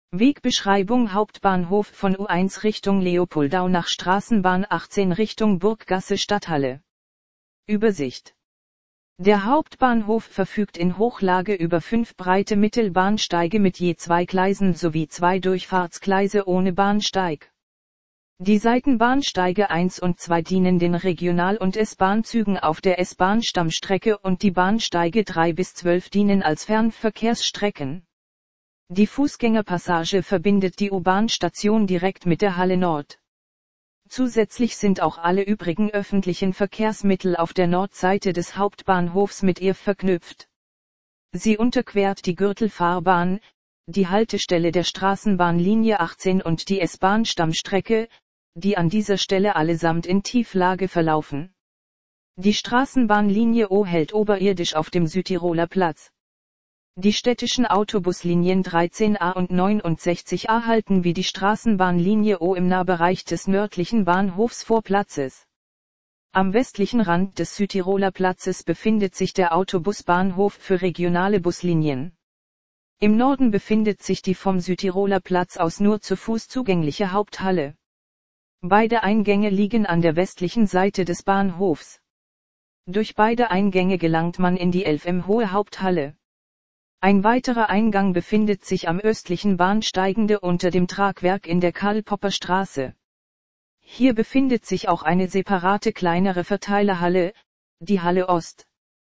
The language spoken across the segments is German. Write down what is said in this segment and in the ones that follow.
Wegbeschreibung: Hauptbahnhof von U1 Richtung Leopoldau nach Straßenbahn 18 Richtung Burggasse Stadthalle. Übersicht. Der Hauptbahnhof verfügt in Hochlage über 5 breite Mittelbahnsteige mit je 2 Gleisen sowie 2 Durchfahrtsgleise ohne Bahnsteig. Die Seitenbahnsteige 1 und 2 dienen den Regional- und S-Bahn-Zügen auf der S-Bahn-Stammstrecke und die Bahnsteige 3 bis 12 dienen als Fernverkehrsstrecken. Die Fußgängerpassage verbindet die U-Bahn-Station direkt mit der Halle Nord. Zusätzlich sind auch alle übrigen öffentlichen Verkehrsmittel auf der Nordseite des Hauptbahnhofs mit ihr verknüpft. Sie unterquert die Gürtelfahrbahn, die Haltestelle der Straßenbahnlinie 18 und die S-Bahn-Stammstrecke, die an dieser Stelle allesamt in Tieflage verlaufen. Die Straßenbahnlinie O hält oberirdisch auf dem Südtiroler Platz. Die städtischen Autobuslinien 13a und 69a halten wie die Straßenbahnlinie O im Nahbereich des nördlichen Bahnhofsvorplatzes. Am westlichen Rand des Südtiroler Platzes befindet sich der Autobusbahnhof für regionale Buslinien. Im Norden befindet sich die vom Südtiroler Platz aus nur zu Fuß zugängliche Haupthalle. Beide Eingänge liegen an der westlichen Seite des Bahnhofs. Durch beide Eingänge gelangt man in die 11 hohe Haupthalle. Ein weiterer Eingang befindet sich am östlichen Bahnsteigende unter dem Tragwerk in der Karl-Popper-Straße. Hier befindet sich auch eine separate kleinere Verteilerhalle, die Halle Ost.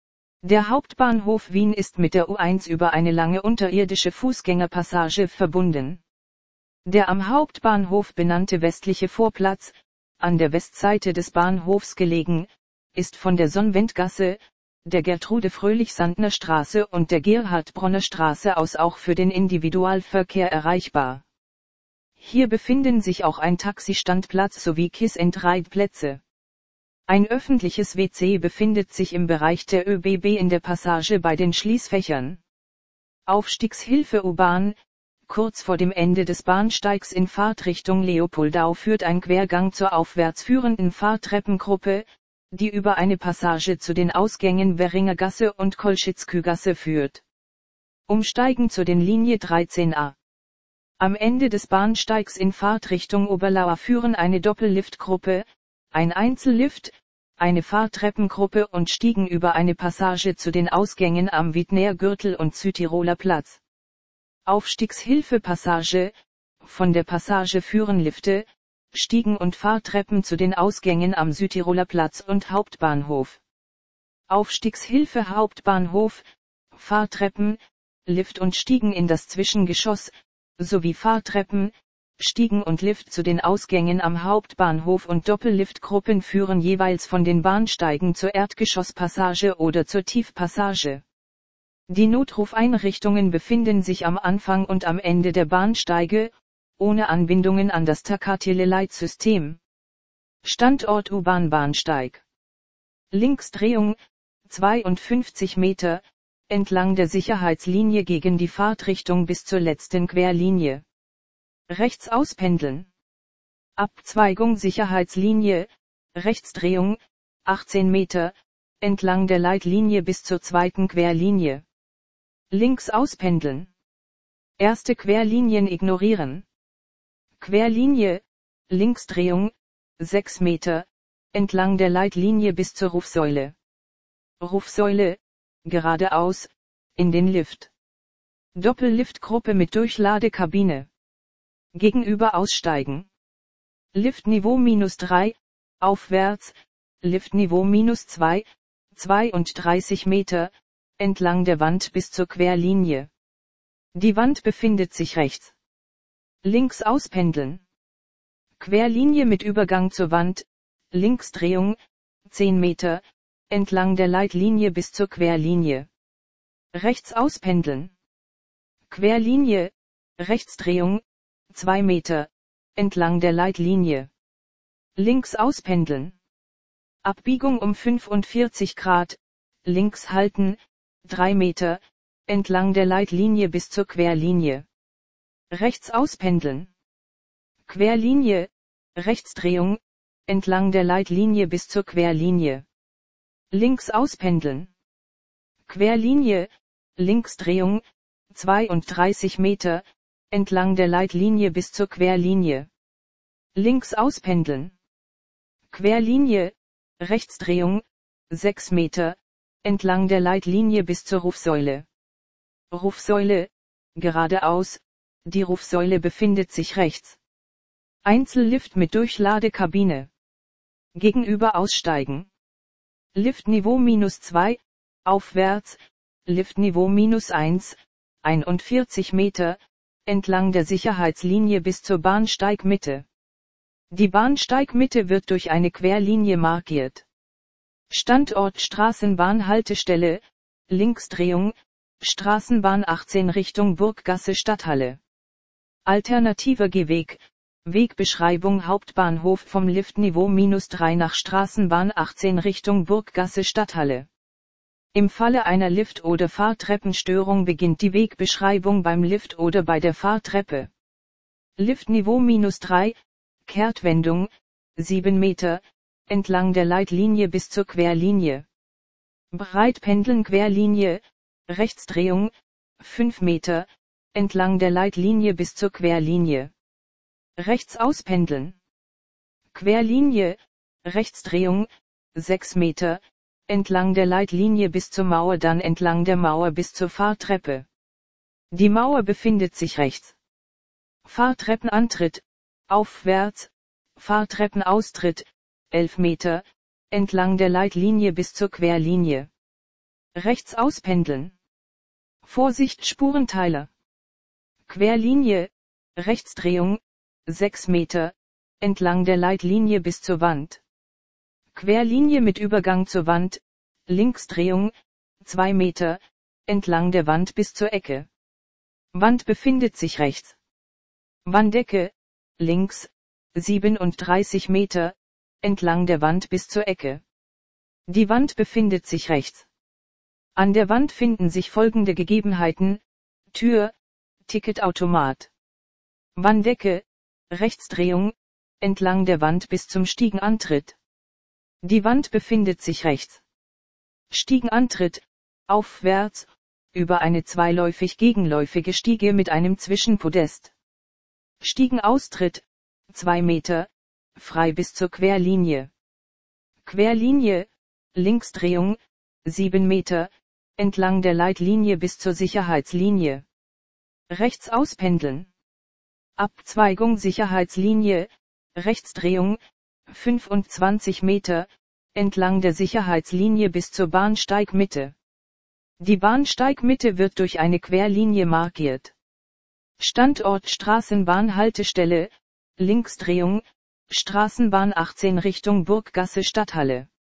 Der Hauptbahnhof Wien ist mit der U1 über eine lange unterirdische Fußgängerpassage verbunden. Der am Hauptbahnhof benannte westliche Vorplatz, an der Westseite des Bahnhofs gelegen, ist von der Sonnwendgasse, der Gertrude-Fröhlich-Sandner Straße und der Gerhard-Bronner Straße aus auch für den Individualverkehr erreichbar. Hier befinden sich auch ein Taxistandplatz sowie Kiss-and-Ride-Plätze. Ein öffentliches WC befindet sich im Bereich der ÖBB in der Passage bei den Schließfächern. Aufstiegshilfe U-Bahn: Kurz vor dem Ende des Bahnsteigs in Fahrtrichtung Leopoldau führt ein Quergang zur aufwärts führenden Fahrtreppengruppe, die über eine Passage zu den Ausgängen Währingergasse und Kolschitzkügasse führt. Umsteigen zu den Linie 13a. Am Ende des Bahnsteigs in Fahrtrichtung Oberlauer führen eine Doppelliftgruppe, ein Einzellift, eine Fahrtreppengruppe und stiegen über eine Passage zu den Ausgängen am Wiedner Gürtel und Südtiroler Platz. Aufstiegshilfe-Passage: Von der Passage führen Lifte, Stiegen und Fahrtreppen zu den Ausgängen am Südtiroler Platz und Hauptbahnhof. Aufstiegshilfe Hauptbahnhof: Fahrtreppen, Lift und Stiegen in das Zwischengeschoss, sowie Fahrtreppen, Stiegen und Lift zu den Ausgängen am Hauptbahnhof und Doppelliftgruppen führen jeweils von den Bahnsteigen zur Erdgeschosspassage oder zur Tiefpassage. Die Notrufeinrichtungen befinden sich am Anfang und am Ende der Bahnsteige, ohne Anbindungen an das Takatele-Leitsystem. Standort U-Bahn-Bahnsteig. Linksdrehung, 52 Meter, entlang der Sicherheitslinie gegen die Fahrtrichtung bis zur letzten Querlinie. Rechts auspendeln. Abzweigung Sicherheitslinie, Rechtsdrehung, 18 Meter, entlang der Leitlinie bis zur zweiten Querlinie. Links auspendeln. Erste Querlinien ignorieren. Querlinie, Linksdrehung, 6 Meter, entlang der Leitlinie bis zur Rufsäule. Rufsäule, geradeaus, in den Lift. Doppelliftgruppe mit Durchladekabine. Gegenüber aussteigen. Liftniveau -3, aufwärts, Liftniveau -2, 32 Meter, entlang der Wand bis zur Querlinie. Die Wand befindet sich rechts. Links auspendeln. Querlinie mit Übergang zur Wand, Linksdrehung, 10 Meter, entlang der Leitlinie bis zur Querlinie. Rechts auspendeln. Querlinie, Rechtsdrehung, 2 Meter, entlang der Leitlinie. Links auspendeln. Abbiegung um 45 Grad, links halten, 3 Meter, entlang der Leitlinie bis zur Querlinie. Rechts auspendeln. Querlinie, Rechtsdrehung, entlang der Leitlinie bis zur Querlinie. Links auspendeln. Querlinie, Linksdrehung, 32 Meter, entlang der Leitlinie bis zur Querlinie. Links auspendeln. Querlinie, Rechtsdrehung, 6 Meter, entlang der Leitlinie bis zur Rufsäule. Rufsäule, geradeaus, die Rufsäule befindet sich rechts. Einzellift mit Durchladekabine. Gegenüber aussteigen. Liftniveau -2, aufwärts, Liftniveau -1, 41 Meter, entlang der Sicherheitslinie bis zur Bahnsteigmitte. Die Bahnsteigmitte wird durch eine Querlinie markiert. Standort Straßenbahnhaltestelle, Linksdrehung, Straßenbahn 18 Richtung Burggasse Stadthalle. Alternativer Gehweg, Wegbeschreibung Hauptbahnhof vom Liftniveau -3 nach Straßenbahn 18 Richtung Burggasse Stadthalle. Im Falle einer Lift- oder Fahrtreppenstörung beginnt die Wegbeschreibung beim Lift oder bei der Fahrtreppe. Liftniveau -3, Kehrtwendung, 7 Meter, entlang der Leitlinie bis zur Querlinie. Breitpendeln Querlinie, Rechtsdrehung, 5 Meter, entlang der Leitlinie bis zur Querlinie. Rechts auspendeln. Querlinie, Rechtsdrehung, 6 Meter, entlang der Leitlinie bis zur Mauer, dann entlang der Mauer bis zur Fahrtreppe. Die Mauer befindet sich rechts. Fahrtreppenantritt, aufwärts, Fahrtreppenaustritt, 11 Meter, entlang der Leitlinie bis zur Querlinie. Rechts auspendeln. Vorsicht Spurenteiler. Querlinie, Rechtsdrehung, 6 Meter, entlang der Leitlinie bis zur Wand. Querlinie mit Übergang zur Wand, Linksdrehung, 2 Meter, entlang der Wand bis zur Ecke. Wand befindet sich rechts. Wanddecke, links, 37 Meter, entlang der Wand bis zur Ecke. Die Wand befindet sich rechts. An der Wand finden sich folgende Gegebenheiten: Tür, Ticketautomat. Wanddecke, Rechtsdrehung, entlang der Wand bis zum Stiegenantritt. Die Wand befindet sich rechts. Stiegenantritt, aufwärts, über eine zweiläufig gegenläufige Stiege mit einem Zwischenpodest. Stiegenaustritt, 2 Meter, frei bis zur Querlinie. Querlinie, Linksdrehung, 7 Meter, entlang der Leitlinie bis zur Sicherheitslinie. Rechts auspendeln. Abzweigung Sicherheitslinie, Rechtsdrehung, 25 Meter, entlang der Sicherheitslinie bis zur Bahnsteigmitte. Die Bahnsteigmitte wird durch eine Querlinie markiert. Standort Straßenbahnhaltestelle, Linksdrehung, Straßenbahn 18 Richtung Burggasse Stadthalle.